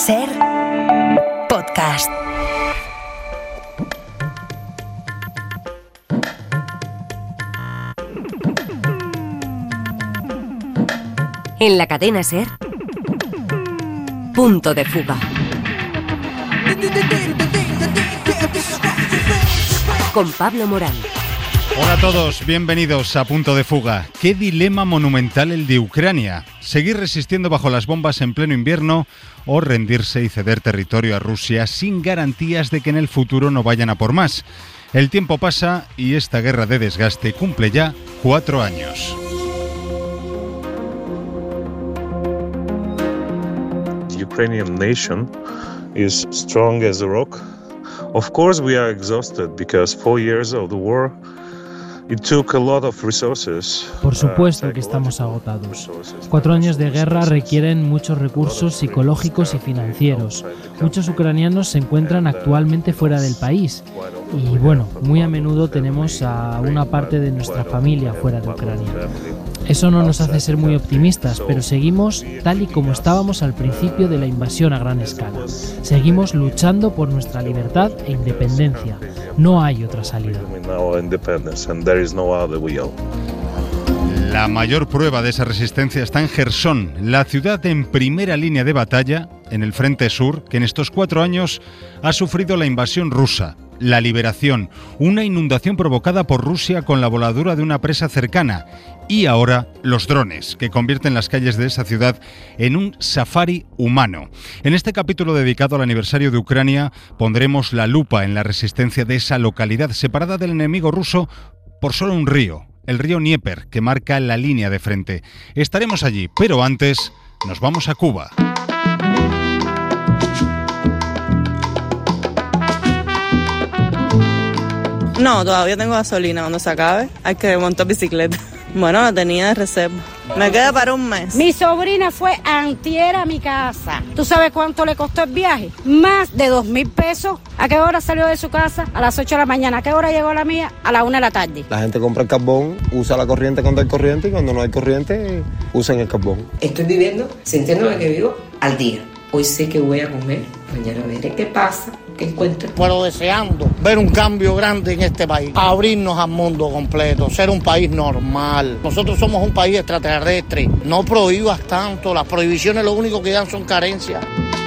Ser podcast. En la cadena Ser, Punto de Fuga. Con Pablo Morán. Hola a todos, bienvenidos a Punto de Fuga. ¿Qué dilema monumental el de Ucrania? ¿Seguir resistiendo bajo las bombas en pleno invierno o rendirse y ceder territorio a Rusia sin garantías de que en el futuro no vayan a por más? El tiempo pasa y esta guerra de desgaste cumple ya 4 años. The Ukrainian nation is strong as a rock. Of course we are exhausted because 4 years of the war. Por supuesto que estamos agotados. 4 años de guerra requieren muchos recursos psicológicos y financieros. Muchos ucranianos se encuentran actualmente fuera del país. Y bueno, muy a menudo tenemos a una parte de nuestra familia fuera de Ucrania. Eso no nos hace ser muy optimistas, pero seguimos tal y como estábamos al principio de la invasión a gran escala. Seguimos luchando por nuestra libertad e independencia. No hay otra salida. La mayor prueba de esa resistencia está en Jersón, la ciudad en primera línea de batalla en el frente sur, que en estos 4 años ha sufrido la invasión rusa, la liberación, una inundación provocada por Rusia con la voladura de una presa cercana y ahora los drones, que convierten las calles de esa ciudad en un safari humano. En este capítulo dedicado al aniversario de Ucrania pondremos la lupa en la resistencia de esa localidad separada del enemigo ruso por solo un río, el río Dnieper, que marca la línea de frente. Estaremos allí, pero antes nos vamos a Cuba. No, todavía tengo gasolina. Cuando se acabe hay que montar bicicleta. Bueno, la tenía de reserva. Me queda para un mes. Mi sobrina fue antier a mi casa. ¿Tú sabes cuánto le costó el viaje? Más de 2,000 pesos. ¿A qué hora salió de su casa? A las 8 de la mañana. ¿A qué hora llegó la mía? A las 1 de la tarde. La gente compra el carbón, usa la corriente cuando hay corriente y cuando no hay corriente usan el carbón. Estoy viviendo, sintiéndome que vivo al día. Hoy sé que voy a comer, mañana veré qué pasa, qué encuentro. Pero deseando ver un cambio grande en este país, abrirnos al mundo completo, ser un país normal. Nosotros somos un país extraterrestre, no prohíbas tanto, las prohibiciones lo único que dan son carencias.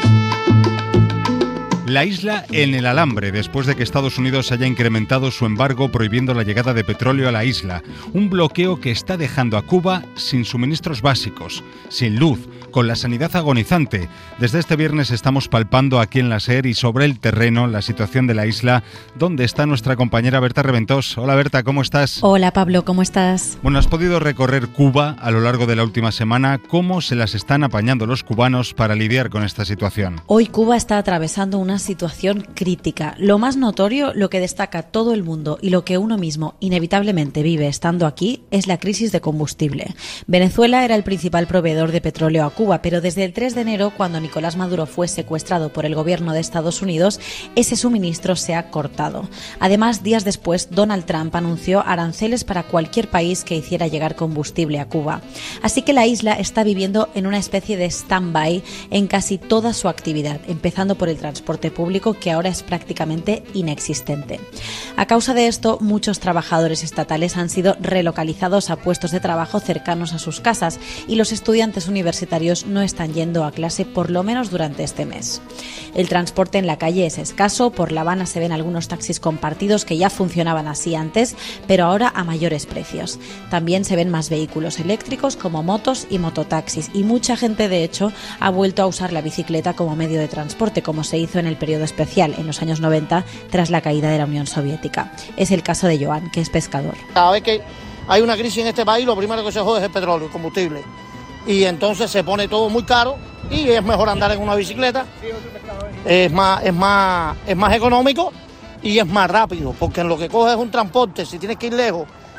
La isla en el alambre, después de que Estados Unidos haya incrementado su embargo prohibiendo la llegada de petróleo a la isla. Un bloqueo que está dejando a Cuba sin suministros básicos, sin luz, con la sanidad agonizante. Desde este viernes estamos palpando aquí en la SER y sobre el terreno la situación de la isla, donde está nuestra compañera Berta Reventós. Hola Berta, ¿cómo estás? Hola Pablo, ¿cómo estás? Bueno, has podido recorrer Cuba a lo largo de la última semana. ¿Cómo se las están apañando los cubanos para lidiar con esta situación? Hoy Cuba está atravesando una situación crítica. Lo más notorio, lo que destaca todo el mundo y lo que uno mismo inevitablemente vive estando aquí, es la crisis de combustible. Venezuela era el principal proveedor de petróleo a Cuba, pero desde el 3 de enero, cuando Nicolás Maduro fue secuestrado por el gobierno de Estados Unidos, ese suministro se ha cortado. Además, días después, Donald Trump anunció aranceles para cualquier país que hiciera llegar combustible a Cuba. Así que la isla está viviendo en una especie de stand-by en casi toda su actividad, empezando por el transporte público, que ahora es prácticamente inexistente. A causa de esto, muchos trabajadores estatales han sido relocalizados a puestos de trabajo cercanos a sus casas y los estudiantes universitarios no están yendo a clase por lo menos durante este mes. El transporte en la calle es escaso. Por La Habana se ven algunos taxis compartidos que ya funcionaban así antes, pero ahora a mayores precios. También se ven más vehículos eléctricos como motos y mototaxis, y mucha gente de hecho ha vuelto a usar la bicicleta como medio de transporte, como se hizo en el periodo especial en los años 90 tras la caída de la Unión Soviética. Es el caso de Joan, que es pescador. Cada vez que hay una crisis en este país, lo primero que se jode es el petróleo, el combustible. Y entonces se pone todo muy caro y es mejor andar en una bicicleta. Es más económico y es más rápido, porque en lo que coges un transporte, si tienes que ir lejos,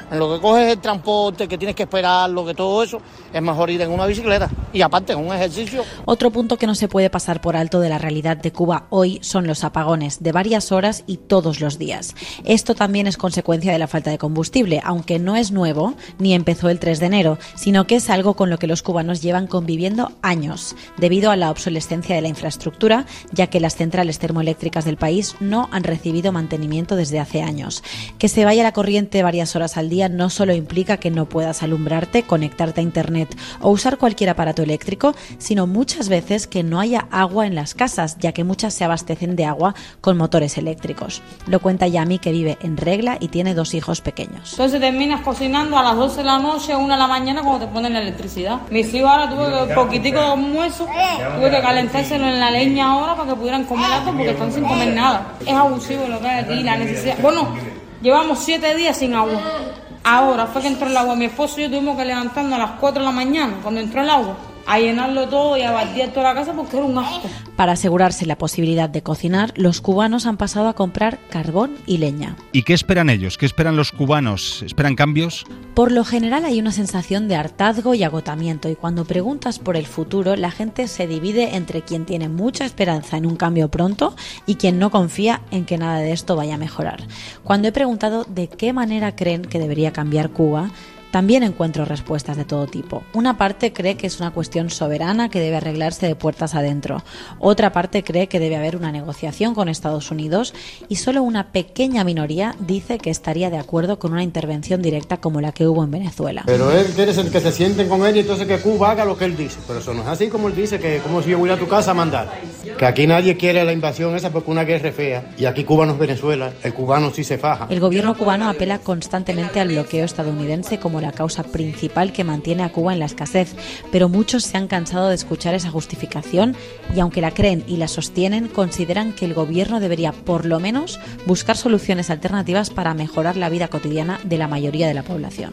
En lo que coges el transporte, que tienes que esperarlo, que todo eso, es mejor ir en una bicicleta. Y aparte, es un ejercicio. Otro punto que no se puede pasar por alto de la realidad de Cuba hoy son los apagones de varias horas y todos los días. Esto también es consecuencia de la falta de combustible, aunque no es nuevo ni empezó el 3 de enero, sino que es algo con lo que los cubanos llevan conviviendo años, debido a la obsolescencia de la infraestructura, ya que las centrales termoeléctricas del país no han recibido mantenimiento desde hace años. Que se vaya la corriente varias horas al día no solo implica que no puedas alumbrarte, conectarte a internet o usar cualquier aparato eléctrico, sino muchas veces que no haya agua en las casas, ya que muchas se abastecen de agua con motores eléctricos. Lo cuenta Yami, que vive en Regla y tiene 2 hijos pequeños. Entonces terminas cocinando a las 12 de la noche, 1 de la mañana cuando te ponen la electricidad. Mis hijos ahora tuve que, poquitico de almuerzo, tuve que calentárselo en la leña ahora para que pudieran comer algo porque están sin comer nada. Es abusivo lo que hay aquí, la necesidad. Bueno, llevamos 7 días sin agua. Ahora fue que entró el agua. Mi esposo y yo tuvimos que levantarnos a las 4 de la mañana cuando entró el agua, a llenarlo todo y a batir toda la casa porque era un asco. Para asegurarse la posibilidad de cocinar, los cubanos han pasado a comprar carbón y leña. ¿Y qué esperan ellos? ¿Qué esperan los cubanos? ¿Esperan cambios? Por lo general hay una sensación de hartazgo y agotamiento, y cuando preguntas por el futuro, la gente se divide entre quien tiene mucha esperanza en un cambio pronto y quien no confía en que nada de esto vaya a mejorar. Cuando he preguntado de qué manera creen que debería cambiar Cuba, también encuentro respuestas de todo tipo. Una parte cree que es una cuestión soberana que debe arreglarse de puertas adentro. Otra parte cree que debe haber una negociación con Estados Unidos y solo una pequeña minoría dice que estaría de acuerdo con una intervención directa como la que hubo en Venezuela. Pero él quiere que se sienten con él y entonces que Cuba haga lo que él dice. Pero eso no es así como él dice, que como si yo voy a tu casa a mandar. Que aquí nadie quiere la invasión esa porque una guerra es fea. Y aquí Cuba no es Venezuela, el cubano sí se faja. El gobierno cubano apela constantemente al bloqueo estadounidense como la causa principal que mantiene a Cuba en la escasez, pero muchos se han cansado de escuchar esa justificación y aunque la creen y la sostienen, consideran que el gobierno debería por lo menos buscar soluciones alternativas para mejorar la vida cotidiana de la mayoría de la población.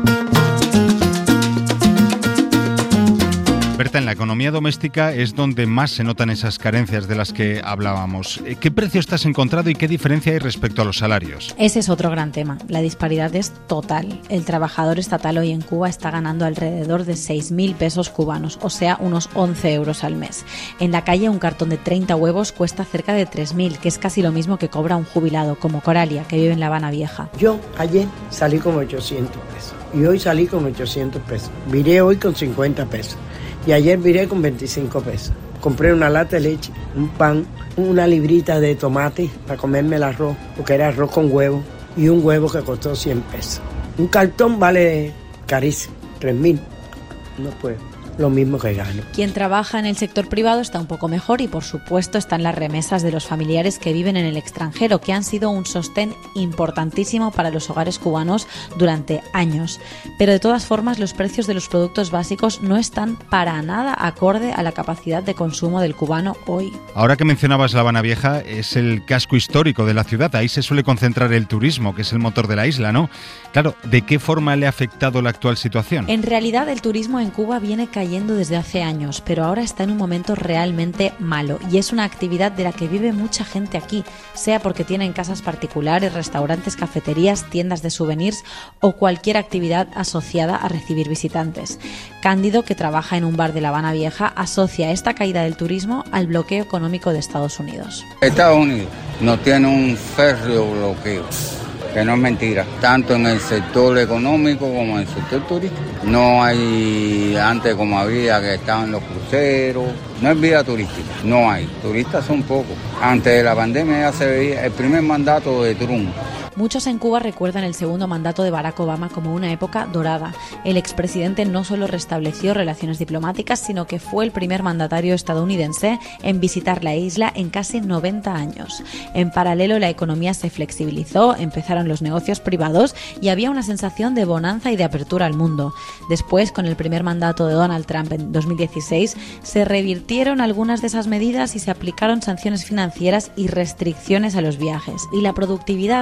Berta, en la economía doméstica es donde más se notan esas carencias de las que hablábamos. ¿Qué precio te has encontrado y qué diferencia hay respecto a los salarios? Ese es otro gran tema. La disparidad es total. El trabajador estatal hoy en Cuba está ganando alrededor de 6.000 pesos cubanos, o sea, unos 11 euros al mes. En la calle un cartón de 30 huevos cuesta cerca de 3.000, que es casi lo mismo que cobra un jubilado, como Coralia, que vive en La Habana Vieja. Yo ayer salí con 800 pesos y hoy salí con 800 pesos. Viré hoy con 50 pesos. Y ayer viré con 25 pesos. Compré una lata de leche, un pan, una librita de tomate para comerme el arroz, porque era arroz con huevo, y un huevo que costó 100 pesos. Un cartón vale carísimo, 3.000. No puedo. Lo mismo que gano. Quien trabaja en el sector privado está un poco mejor y por supuesto están las remesas de los familiares que viven en el extranjero, que han sido un sostén importantísimo para los hogares cubanos durante años. Pero de todas formas los precios de los productos básicos no están para nada acorde a la capacidad de consumo del cubano hoy. Ahora que mencionabas La Habana Vieja, es el casco histórico de la ciudad, ahí se suele concentrar el turismo, que es el motor de la isla, ¿no? Claro, ¿de qué forma le ha afectado la actual situación? En realidad el turismo en Cuba viene cayendo desde hace años, pero ahora está en un momento realmente malo y es una actividad de la que vive mucha gente aquí, sea porque tienen casas particulares, restaurantes, cafeterías, tiendas de souvenirs o cualquier actividad asociada a recibir visitantes. Cándido, que trabaja en un bar de La Habana Vieja, asocia esta caída del turismo al bloqueo económico de Estados Unidos. Estados Unidos no tiene un férreo bloqueo, que no es mentira, tanto en el sector económico como en el sector turístico. No hay antes como había, que estaban los cruceros, no es vida turística, no hay, turistas son pocos. Antes de la pandemia ya se veía el primer mandato de Trump. Muchos en Cuba recuerdan el segundo mandato de Barack Obama como una época dorada. El expresidente no solo restableció relaciones diplomáticas, sino que fue el primer mandatario estadounidense en visitar la isla en casi 90 años. En paralelo, la economía se flexibilizó, empezaron los negocios privados y había una sensación de bonanza y de apertura al mundo. Después, con el primer mandato de Donald Trump en 2016, se revirtieron algunas de esas medidas y se aplicaron sanciones financieras y restricciones a los viajes. Y la productividad de cualquier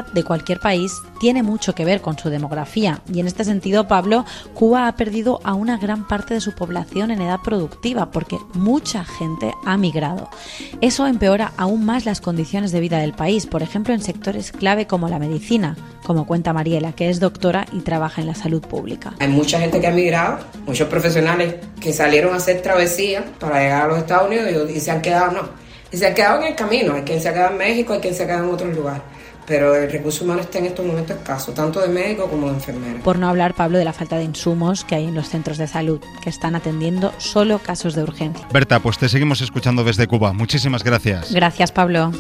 cualquier país, tiene mucho que ver con su demografía. Y en este sentido, Pablo, Cuba ha perdido a una gran parte de su población en edad productiva porque mucha gente ha migrado. Eso empeora aún más las condiciones de vida del país, por ejemplo, en sectores clave como la medicina, como cuenta Mariela, que es doctora y trabaja en la salud pública. Hay mucha gente que ha migrado, muchos profesionales que salieron a hacer travesía para llegar a los Estados Unidos y se han quedado, y se han quedado en el camino. Hay quien se ha quedado en México, hay quien se ha quedado en otros lugares. Pero el recurso humano está en estos momentos escaso, tanto de médicos como de enfermeros. Por no hablar, Pablo, de la falta de insumos que hay en los centros de salud, que están atendiendo solo casos de urgencia. Berta, pues te seguimos escuchando desde Cuba. Muchísimas gracias. Gracias, Pablo.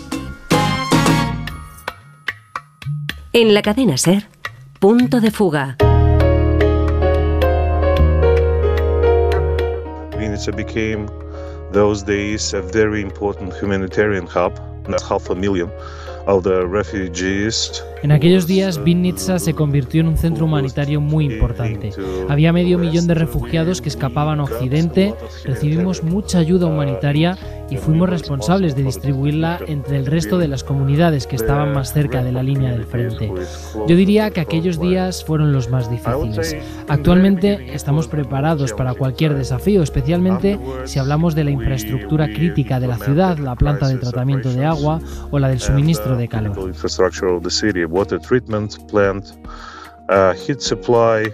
En la cadena SER, Punto de Fuga. Vinica became those days a very important humanitarian hub. That's 500,000 of the refugees. En aquellos días, Vinica se convirtió en un centro humanitario muy importante. Había 500,000 de refugiados que escapaban a Occidente, recibimos mucha ayuda humanitaria y fuimos responsables de distribuirla entre el resto de las comunidades que estaban más cerca de la línea del frente. Yo diría que aquellos días fueron los más difíciles. Actualmente estamos preparados para cualquier desafío, especialmente si hablamos de la infraestructura crítica de la ciudad, la planta de tratamiento de agua o la del suministro de calor. Water treatment plant, heat supply.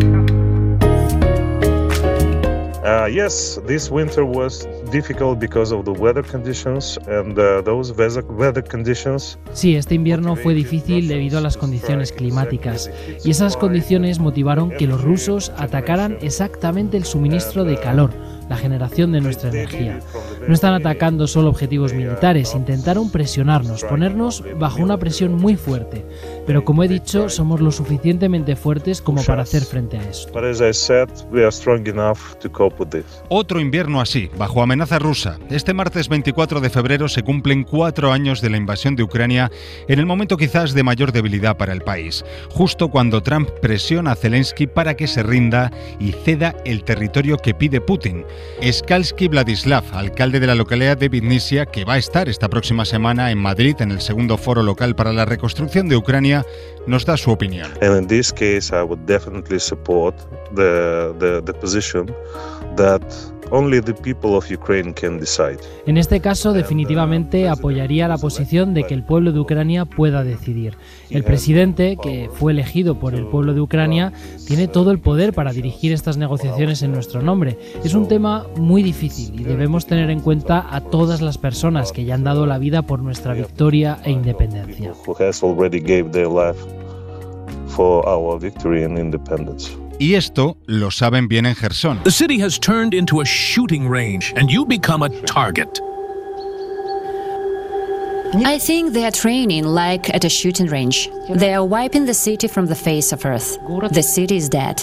Yes, this winter was difficult because of the weather conditions and those weather conditions. Sí, este invierno fue difícil debido a las condiciones climáticas y esas condiciones motivaron que los rusos atacaran exactamente el suministro de calor, la generación de nuestra energía. No están atacando solo objetivos militares, intentaron presionarnos, ponernos bajo una presión muy fuerte. Pero como he dicho, somos lo suficientemente fuertes como para hacer frente a esto. Otro invierno así, bajo amenaza rusa. Este martes 24 de febrero se cumplen 4 años de la invasión de Ucrania, en el momento quizás de mayor debilidad para el país. Justo cuando Trump presiona a Zelensky para que se rinda y ceda el territorio que pide Putin. Skalski Vladislav, alcalde de la localidad de Vinícia, que va a estar esta próxima semana en Madrid en el segundo foro local para la reconstrucción de Ucrania, nos da su opinión. And in this case, I would definitely support the position that only the people of Ukraine can decide. En este caso, definitivamente apoyaría la posición de que el pueblo de Ucrania pueda decidir. El presidente, que fue elegido por el pueblo de Ucrania, tiene todo el poder para dirigir estas negociaciones en nuestro nombre. Es un tema muy difícil y debemos tener en cuenta a todas las personas que ya han dado la vida por nuestra victoria e independencia. Y esto lo saben bien en Jersón. The city has turned into a shooting range and you become a target. I think they are training like at a shooting range. They are wiping the city from the face of Earth. The city is dead.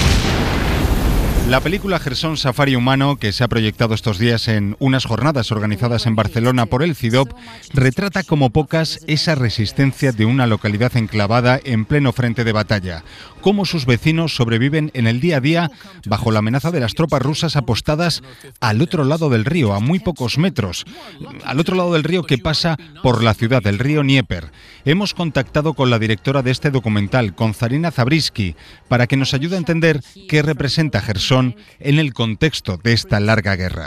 La película Jersón Safari Humano, que se ha proyectado estos días en unas jornadas organizadas en Barcelona por el CIDOB, retrata como pocas esa resistencia de una localidad enclavada en pleno frente de batalla, cómo sus vecinos sobreviven en el día a día bajo la amenaza de las tropas rusas apostadas al otro lado del río, a muy pocos metros, al otro lado del río que pasa por la ciudad, del río Dnieper. Hemos contactado con la directora de este documental, con Zarina Zabriskie, para que nos ayude a entender qué representa Jersón en el contexto de esta larga guerra.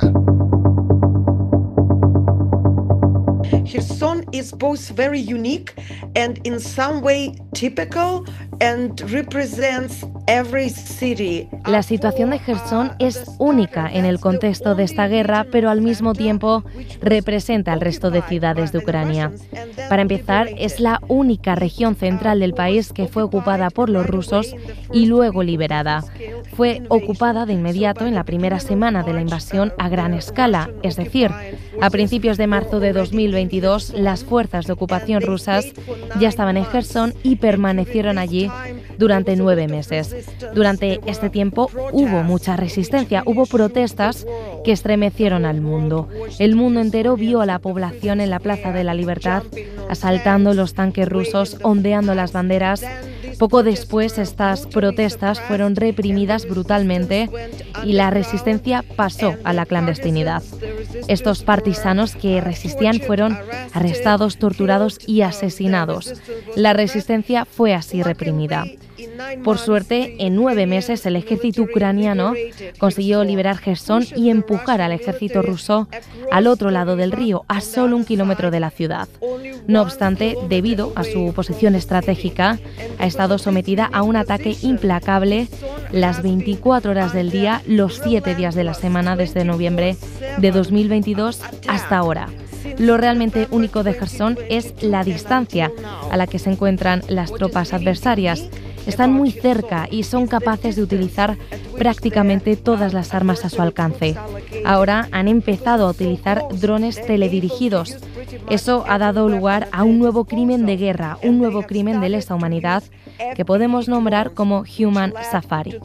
Kherson is both very unique and in some way typical and represents every city. La situación de Jersón es única en el contexto de esta guerra, pero al mismo tiempo representa al resto de ciudades de Ucrania. Para empezar, es la única región central del país que fue ocupada por los rusos y luego liberada. Fue ocupada de inmediato en la primera semana de la invasión a gran escala, es decir, a principios de marzo de 2022, las fuerzas de ocupación rusas ya estaban en Jersón y permanecieron allí durante 9 meses. Durante este tiempo hubo mucha resistencia, hubo protestas que estremecieron al mundo. El mundo entero vio a la población en la Plaza de la Libertad asaltando los tanques rusos, ondeando las banderas, Poco después, estas protestas fueron reprimidas brutalmente y la resistencia pasó a la clandestinidad. Estos partisanos que resistían fueron arrestados, torturados y asesinados. La resistencia fue así reprimida. Por suerte, en 9 meses el ejército ucraniano consiguió liberar Jersón y empujar al ejército ruso al otro lado del río, a solo 1 kilómetro de la ciudad. No obstante, debido a su posición estratégica, ha estado sometida a un ataque implacable las 24 horas del día, los 7 días de la semana desde noviembre de 2022 hasta ahora. Lo realmente único de Jersón es la distancia a la que se encuentran las tropas adversarias. Están muy cerca y son capaces de utilizar prácticamente todas las armas a su alcance. Ahora han empezado a utilizar drones teledirigidos. Eso ha dado lugar a un nuevo crimen de guerra, un nuevo crimen de lesa humanidad que podemos nombrar como Human Safari.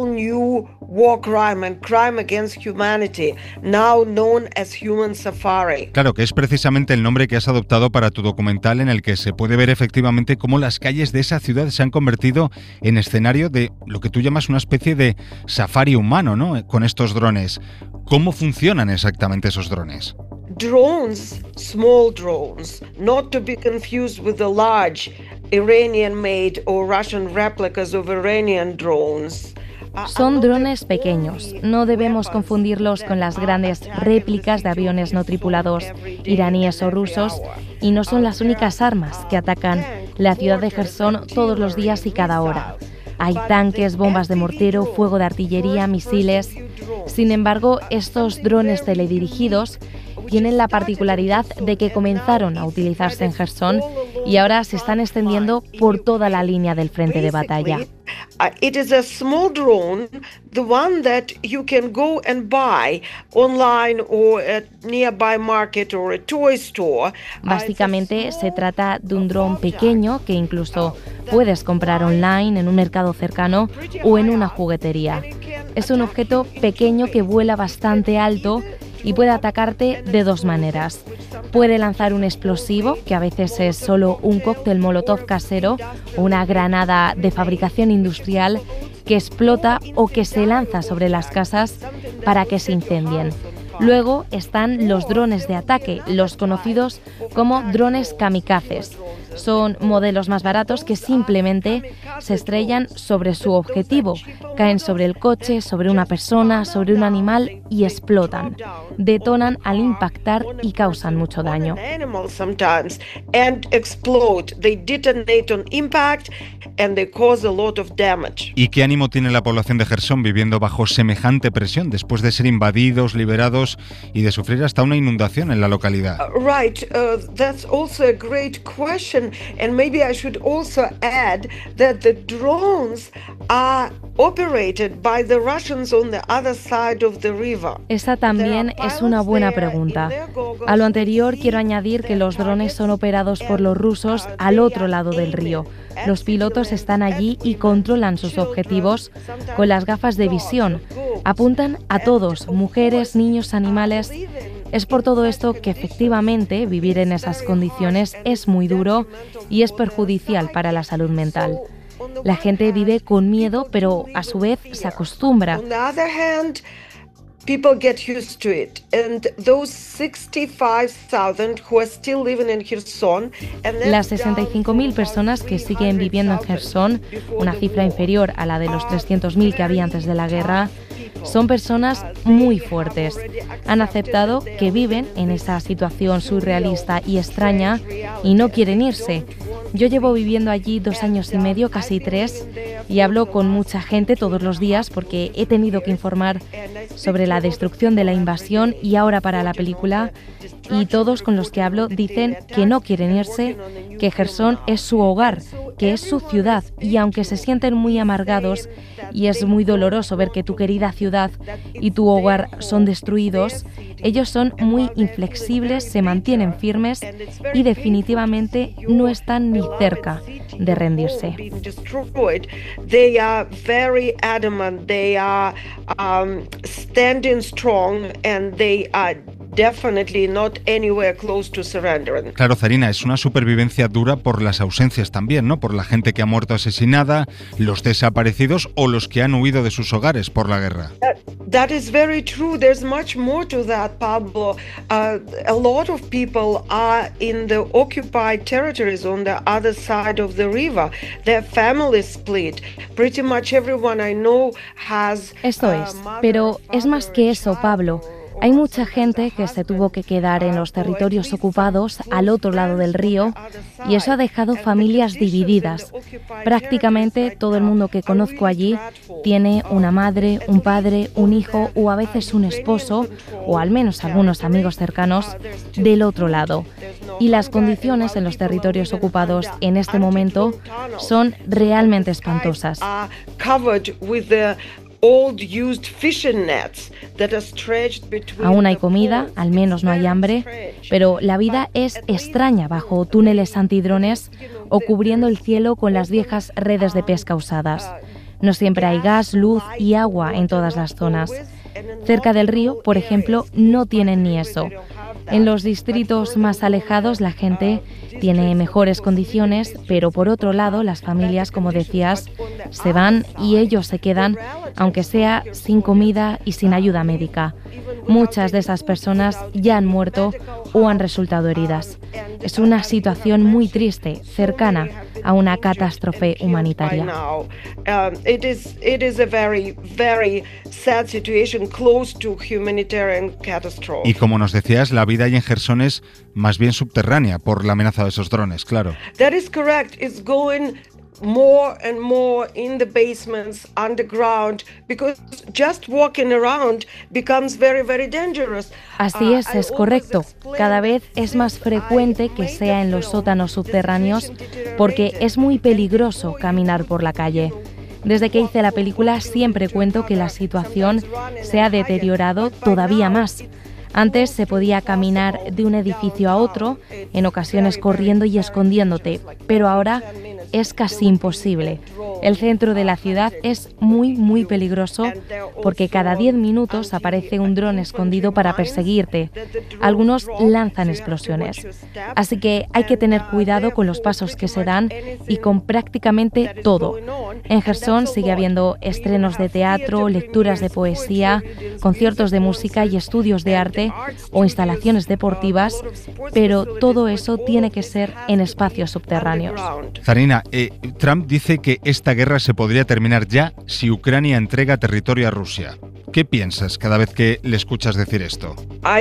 Claro, que es precisamente el nombre que has adoptado para tu documental, en el que se puede ver efectivamente cómo las calles de esa ciudad se han convertido en escenario de lo que tú llamas una especie de safari humano, ¿no? Con estos drones. ¿Cómo funcionan exactamente esos drones? Drones, small drones, not to be confused with the large Iranian-made or Russian replicas of Iranian drones. Son drones pequeños, no debemos confundirlos con las grandes réplicas de aviones no tripulados iraníes o rusos, y no son las únicas armas que atacan la ciudad de Jersón todos los días y cada hora. Hay tanques, bombas de mortero, fuego de artillería, misiles. Sin embargo, estos drones teledirigidos tienen la particularidad de que comenzaron a utilizarse en Jersón y ahora se están extendiendo por toda la línea del frente de batalla. It is a small drone, the one that you can go and buy online or at nearby market or a toy store. Básicamente se trata de un dron pequeño que incluso puedes comprar online en un mercado cercano o en una juguetería. Es un objeto pequeño que vuela bastante alto y puede atacarte de 2 maneras. Puede lanzar un explosivo, que a veces es solo un cóctel molotov casero o una granada de fabricación industrial que explota o que se lanza sobre las casas para que se incendien. Luego están los drones de ataque, los conocidos como drones kamikazes. Son modelos más baratos que simplemente se estrellan sobre su objetivo, caen sobre el coche, sobre una persona, sobre un animal y explotan. Detonan al impactar y causan mucho daño. ¿Y qué ánimo tiene la población de Jersón viviendo bajo semejante presión después de ser invadidos, liberados y de sufrir hasta una inundación en la localidad? That's also a great question. And maybe I should also add that the drones are operated by the Russians on the other side of the river. Esa también es una buena pregunta. A lo anterior quiero añadir que los drones son operados por los rusos al otro lado del río. Los pilotos están allí y controlan sus objetivos con las gafas de visión. Apuntan a todos, mujeres, niños, animales. Es por todo esto que efectivamente vivir en esas condiciones es muy duro y es perjudicial para la salud mental. La gente vive con miedo, pero a su vez se acostumbra. People get used to it, and those 65,000 who are still living in Kherson. Las 65.000 personas que siguen viviendo en Jersón, una cifra inferior a la de los 300.000 que había antes de la guerra, son personas muy fuertes. Han aceptado que viven en esa situación surrealista y extraña y no quieren irse. Yo llevo viviendo allí 2 años y medio, casi 3, y hablo con mucha gente todos los días porque he tenido que informar sobre la destrucción de la invasión y ahora para la película, y todos con los que hablo dicen que no quieren irse, que Jersón es su hogar, que es su ciudad, y aunque se sienten muy amargados y es muy doloroso ver que tu querida ciudad y tu hogar son destruidos, ellos son muy inflexibles, se mantienen firmes y definitivamente no están ni cerca de rendirse. They are very adamant, they are standing strong, and they are definitely not anywhere close to surrendering. Claro, Zarina, es una supervivencia dura por las ausencias también, ¿no? Por la gente que ha muerto asesinada, los desaparecidos o los que han huido de sus hogares por la guerra. That is very true. There's much more to that, Pablo. A lot of people are in the occupied territories on the other side of the river. Their families split. Pretty much everyone I know has... Esto es, pero es más que eso, Pablo. Hay mucha gente que se tuvo que quedar en los territorios ocupados al otro lado del río y eso ha dejado familias divididas. Prácticamente todo el mundo que conozco allí tiene una madre, un padre, un hijo o a veces un esposo o al menos algunos amigos cercanos del otro lado. Y las condiciones en los territorios ocupados en este momento son realmente espantosas. Aún hay comida, al menos no hay hambre, pero la vida es extraña bajo túneles antidrones o cubriendo el cielo con las viejas redes de pesca usadas. No siempre hay gas, luz y agua en todas las zonas. Cerca del río, por ejemplo, no tienen ni eso. En los distritos más alejados la gente tiene mejores condiciones, pero por otro lado las familias, como decías, se van y ellos se quedan, aunque sea sin comida y sin ayuda médica. Muchas de esas personas ya han muerto o han resultado heridas. Es una situación muy triste, cercana a una catástrofe humanitaria. It is a very, very sad situation, close to humanitarian catastrophe. Y como nos decías, la vida ahí en Jersón es más bien subterránea por la amenaza de esos drones, claro. That is correct. It's going more and more in the basements, underground, because just walking around becomes very, very dangerous. Así es correcto. Cada vez es más frecuente que sea en los sótanos subterráneos porque es muy peligroso caminar por la calle. Desde que hice la película siempre cuento que la situación se ha deteriorado todavía más. Antes se podía caminar de un edificio a otro, en ocasiones corriendo y escondiéndote, pero ahora es casi imposible. El centro de la ciudad es muy, muy peligroso porque cada 10 minutos aparece un dron escondido para perseguirte. Algunos lanzan explosiones. Así que hay que tener cuidado con los pasos que se dan y con prácticamente todo. En Jersón sigue habiendo estrenos de teatro, lecturas de poesía, conciertos de música y estudios de arte o instalaciones deportivas, pero todo eso tiene que ser en espacios subterráneos. Zarina, Trump dice que esta guerra se podría terminar ya si Ucrania entrega territorio a Rusia. ¿Qué piensas cada vez que le escuchas decir esto?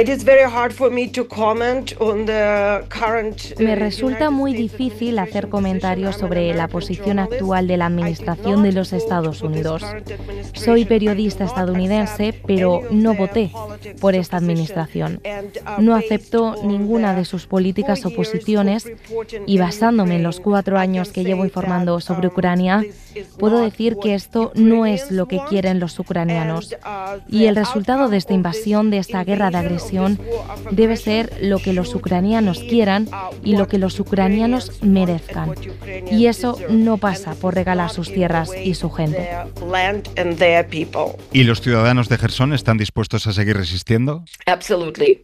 Me resulta muy difícil hacer comentarios sobre la posición actual de la administración de los Estados Unidos. Soy periodista estadounidense, pero no voté por esta administración. No acepto ninguna de sus políticas o posiciones y basándome en los 4 años que llevo informando sobre Ucrania, puedo decir que esto no es lo que quieren los ucranianos. Y el resultado de esta invasión, de esta guerra de agresión, debe ser lo que los ucranianos quieran y lo que los ucranianos merezcan. Y eso no pasa por regalar sus tierras y su gente. ¿Y los ciudadanos de Jersón están dispuestos a seguir resistiendo? Absolutely.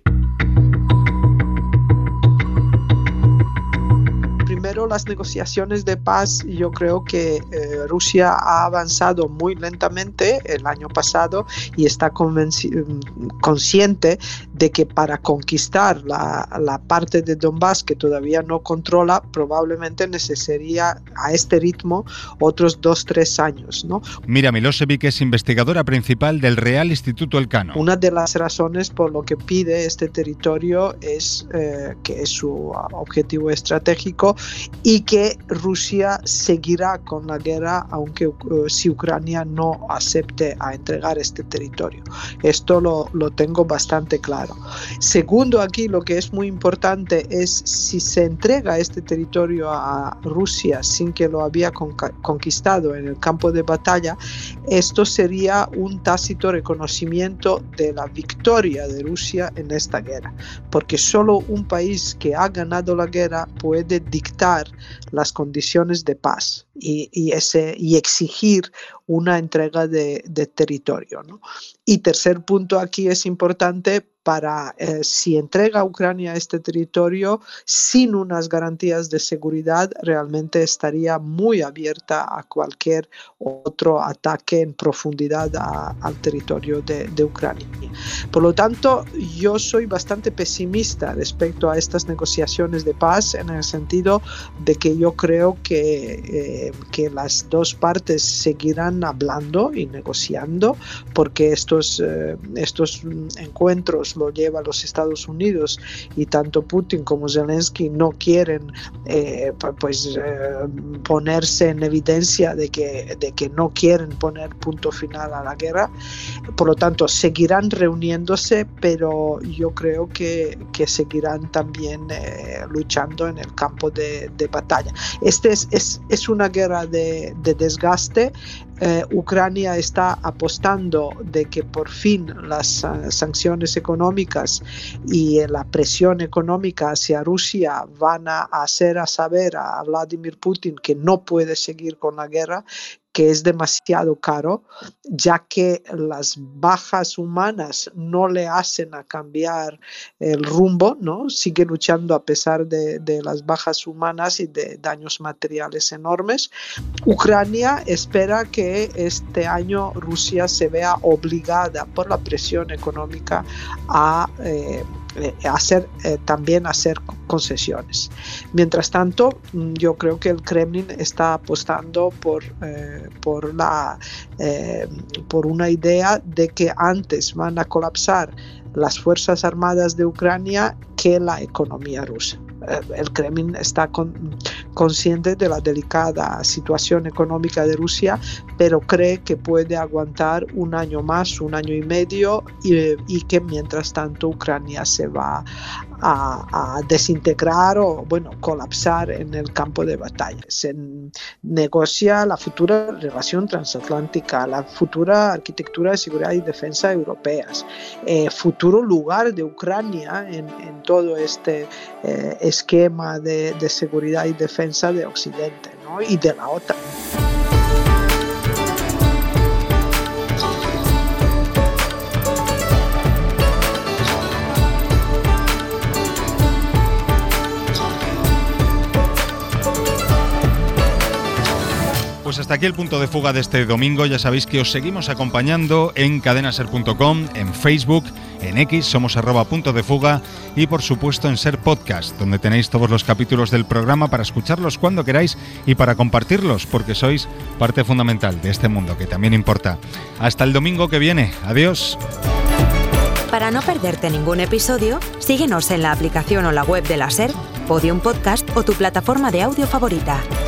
Primero, las negociaciones de paz. Yo creo que Rusia ha avanzado muy lentamente el año pasado y está consciente de que para conquistar la parte de Donbass que todavía no controla, probablemente necesitaría a este ritmo otros 2-3 años, ¿no? Mira, Milosevic es investigadora principal del Real Instituto Elcano. Una de las razones por lo que pide este territorio es que es su objetivo estratégico y que Rusia seguirá con la guerra aunque si Ucrania no acepte a entregar este territorio. Esto lo tengo bastante claro. Segundo, aquí lo que es muy importante es si se entrega este territorio a Rusia sin que lo había conquistado en el campo de batalla, esto sería un tácito reconocimiento de la victoria de Rusia en esta guerra, porque solo un país que ha ganado la guerra puede dictar las condiciones de paz y exigir una entrega de territorio, ¿no? Y tercer punto aquí es importante para, si entrega a Ucrania este territorio sin unas garantías de seguridad, realmente estaría muy abierta a cualquier otro ataque en profundidad al territorio de Ucrania. Por lo tanto, yo soy bastante pesimista respecto a estas negociaciones de paz, en el sentido de que yo creo que las dos partes seguirán hablando y negociando, porque estos encuentros lo llevan los Estados Unidos, y tanto Putin como Zelensky no quieren ponerse en evidencia de que no quieren poner punto final a la guerra. Por lo tanto, seguirán reuniéndose, pero yo creo que seguirán también luchando en el campo de batalla. Este es una guerra de desgaste. Ucrania está apostando de que por fin las sanciones económicas y la presión económica hacia Rusia van a hacer saber a Vladimir Putin que no puede seguir con la guerra, que es demasiado caro, ya que las bajas humanas no le hacen a cambiar el rumbo, ¿no? Sigue luchando a pesar de las bajas humanas y de daños materiales enormes. Ucrania espera que este año Rusia se vea obligada por la presión económica a hacer concesiones. Mientras tanto, yo creo que el Kremlin está apostando por una idea de que antes van a colapsar las fuerzas armadas de Ucrania que la economía rusa. El Kremlin está consciente de la delicada situación económica de Rusia, pero cree que puede aguantar un año más, un año y medio, y que mientras tanto Ucrania se va a desintegrar o colapsar en el campo de batalla. Se negocia la futura relación transatlántica, la futura arquitectura de seguridad y defensa europeas, futuro lugar de Ucrania en todo este esquema de seguridad y defensa de Occidente, ¿no? Y de la OTAN. Pues hasta aquí el punto de fuga de este domingo. Ya sabéis que os seguimos acompañando en cadenaser.com, en Facebook, en X, somos @punto de fuga, y por supuesto en Ser Podcast, donde tenéis todos los capítulos del programa para escucharlos cuando queráis y para compartirlos, porque sois parte fundamental de este mundo que también importa. Hasta el domingo que viene. Adiós. Para no perderte ningún episodio, síguenos en la aplicación o la web de la Ser, Podium Podcast o tu plataforma de audio favorita.